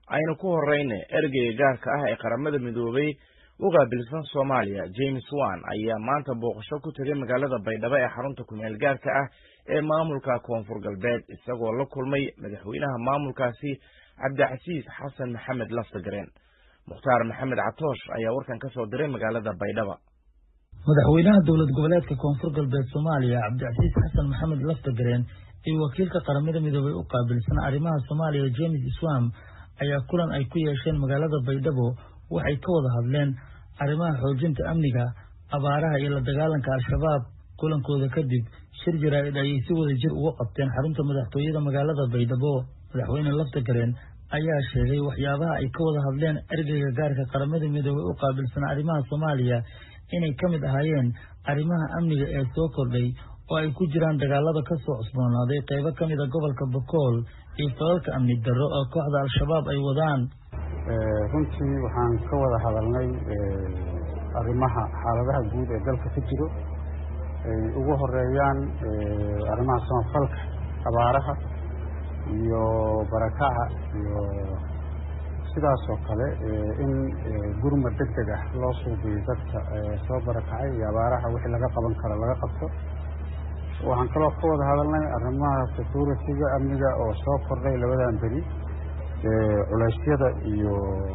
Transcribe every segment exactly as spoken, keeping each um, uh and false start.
aynu ku horeyne ergeyga gaarka ah ee qaramada midoobay u qaabilsan Soomaaliya James Wan ayaa maanta booqasho ku tagay magaalada Baydhabo ee xarunta ku meel gaarka ah ee maamulka Koonfur Galbeed isagoo la kulmay madaxweynaha maamulkaasi Cabdicasiis Xasan Maxamed Laftagareen. Mukhtaar Maxamed Catoosh ayaa warkan ka soo diray magaalada Baydhabo. madaxweynaha dowlad goboleedka Koonfur Galbeed Soomaaliya Cabdicasiis Xasan Maxamed Laftagareen iyo wakiilka qaramada midoobay u qaabilsan arrimaha Soomaaliya James Wan ayaa kulan ay ku yeesheen magaalada Baydhabo waxay ka wada hadleen arrimaha xoojinta amniga, abaaraha iyo la dagaalanka al-shabaab. kulankooda kadib shir jaraa'id ay si wada jir uga qabteen xarunta madaxtooyada magaalada Baydhabo. madaxweyne Laftagareen ayaa sheegay waxyaabaha ay ka wada hadleen ergeyga gaarka qaramada midoobay u qaabilsan arrimaha Soomaaliya inay ka mid ahaayeen arrimaha amniga ee soo kordhay oo ay ku jiraan dagaalada ka soo cusboonaaday qaybo ka mid ah gobolka Bokool iyo falalka amni darro oo kooxda al-shabaab ay wadaan. runtii waxaan ka wada hadalnay arrimaha xaaladaha guud ee dalka ka jiro ay ugu horeeyaan arrimaha samafalka, abaaraha iyo barakaca iyo sidaas oo kale in gurmad degdeg ah loo suubiyo dadka soo barakacay iyo abaaraha wixii laga qaban karo laga qabto. waxaan kaloo ka wada hadalnay arrimaha security-ga amniga oo soo kordhay labadan beri, culeysyada iyo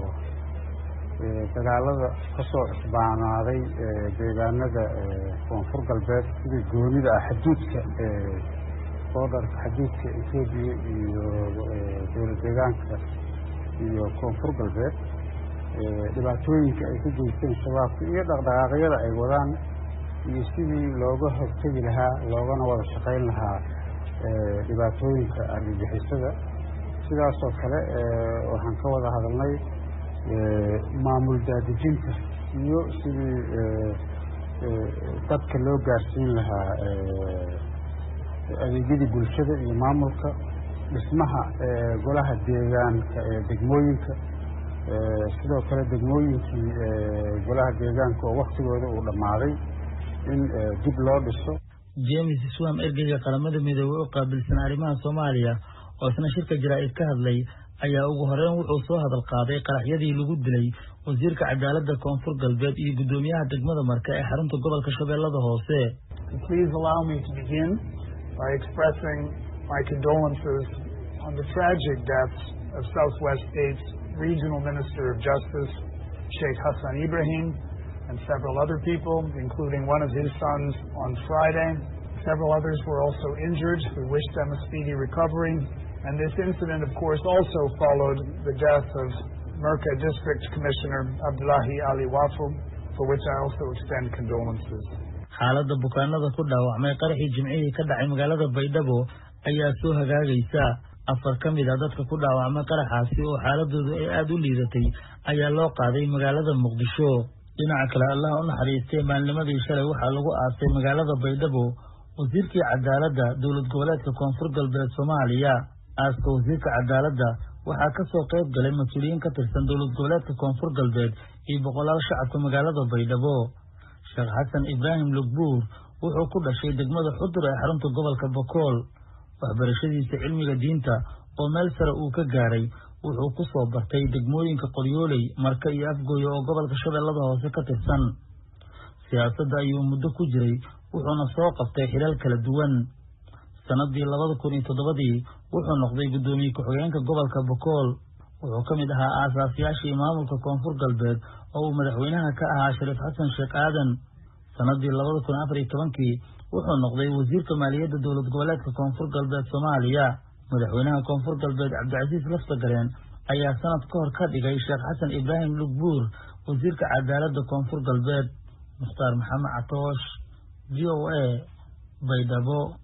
dagaalada kasoo cusbaanaaday deegaanada Koonfur Galbeed sida goonida ah xuduudka boodarka xuduudka Itoobiya iyo dowlad deegaanka iyo Koonfur Galbeed, dhibaatooyinka ay ku geysteen shabaabka iyo dhaqdhaqaaqyada ay wadaan iyo sidii looga hortagi lahaa loogana wada shaqayn lahaa dhibaatooyinka argagixisada. sidaas oo kale waxaan ka wada hadalnay maamul daadejinta iyo sidii dadka loo gaarsiin lahaa adeegyadii bulshada iyo maamulka, dhismaha golaha deegaanka ee degmooyinka, sidoo kale degmooyinkii golaha deegaanka oo waktigooda uu dhammaaday in dib loo dhiso. James Wan ergeyga qaramada midoobay u qaabilsan arrimaha Soomaaliya oo isna shirka jaraa'id ka hadlay ayaa ugu horeyn wuxuu soo hadal qaaday qaraxyadii lagu dilay wasiirka cadaaladda Koonfur Galbeed iyo gudoomiyaha degmada Marka ee xarunta gobolka Shabeellada Hoose. Please allow me to begin by expressing my condolences on the tragic deaths of Southwest State's Regional Minister of Justice, Sheikh Hassan Ibrahim, and several other people, including one of his sons on Friday. Several others were also injured. We wish them a speedy recovery. And this incident, of course, also followed the death of Merka District Commissioner Abdullahi Ali Wafu, for which I also extend condolences. xaaladda bukaanada ku dhaawacmay qaraxii Jimcihii ka dhacay magaalada Baydhabo ayaa soo hagaagaysa. afar ka mid ah dadka ku dhaawacmay qaraxaasi oo xaaladoodu ay aad u liidatay ayaa loo qaaday magaalada Muqdisho. dhinaca kale Allah u naxariistay maalnimadii shalay waxaa lagu aasay magaalada Baydhabo wasiirkii cadaaladda dowlad goboleedka Koonfur Galbeed Soomaaliya. aaska wasiirka cadaaladda waxaa ka soo qayb galay mas'uuliyiin ka tirsan dowlad goboleedka Koonfur Galbeed iyo boqolaal shacabka magaalada Baydhabo. Sheekh Xasan Ibraahim Lugbuur wuxuu ku dhashay degmada Xudur ee xarunta gobolka Bokool. waxbarashadiisa cilmiga diinta oo meel sare uu ka gaaray wuxuu ku soo bartay degmooyinka Qoryooley, Marka iyo Afgooyo oo gobolka Shabeellada Hoose ka tirsan. siyaasadda ayuu muddo ku jiray wuxuuna soo qabtay xilal kala duwan. sanadii labada kun iyo toddobadii wuxuu noqday gudoomiye ku-xigeenka gobolka Bokool. wuxuu ka mid ahaa aasaasiyaashii maamulka Koonfur Galbeed oo uu madaxweynaha ka ahaa Shariif Xasan Sheekh Aadan. sanadii labada kun afar iyo tobankii wuxuu noqday wasiirka maaliyadda dowlad goboleedka Koonfur Galbeed Soomaaliya. madaxweynaha Koonfur Galbeed Cabdicasiis Laftagareen ayaa sanad ka hor ka dhigay Sheekh Xasan Ibraahim Lugbuur wasiirka cadaaladda Koonfur Galbeed. Mukhtaar Maxamed Catoosh, V O A, Baydhabo.